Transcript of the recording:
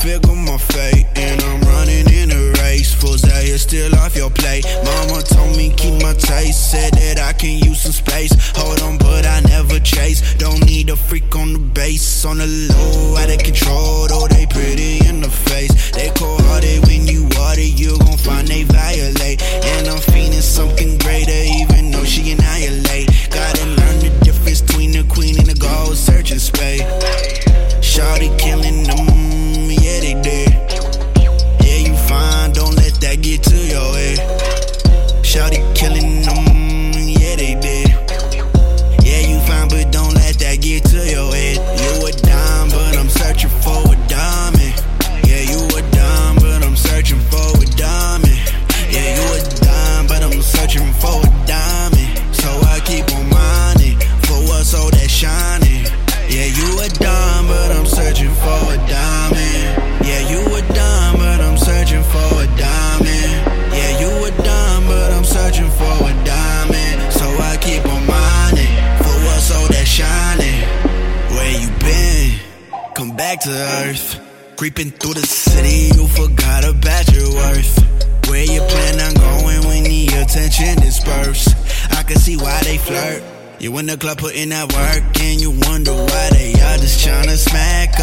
figure my fate, and I'm running in a race. Fools out here still off your plate. Mama told me keep my taste, said that I can use some space. Hold on, but I never chase. Don't need a freak on the base. On the low, out of control, though they pretty in the face. They cold-hearted when you water, you gon' find they violate. And I'm feeling something greater, even though she annihilate. Gotta learn the difference between the queen and the gold searching spade. Shawty killing them, yeah they did. Yeah you fine, don't let that get to your head. Shawty killing them, yeah they did. Yeah you fine, but don't let that get to your head. You a dime, but I'm searching for a diamond. Yeah you a dime, but I'm searching for a diamond. Yeah you a dime, but I'm searching for a diamond. So I keep on mining for what's all that shining. Yeah you a dime, but I'm searching for a diamond. Yeah you a dime, but I'm searching for a diamond. Yeah you a dime, but I'm searching for a diamond. So I keep on mining for what's all that shining. Where you been? Come back to earth. Creeping through the city, you forgot about your worth. Where you plan on going when the attention disperse? I can see why they flirt. You in the club putting that work, and you wonder why they all just tryna smack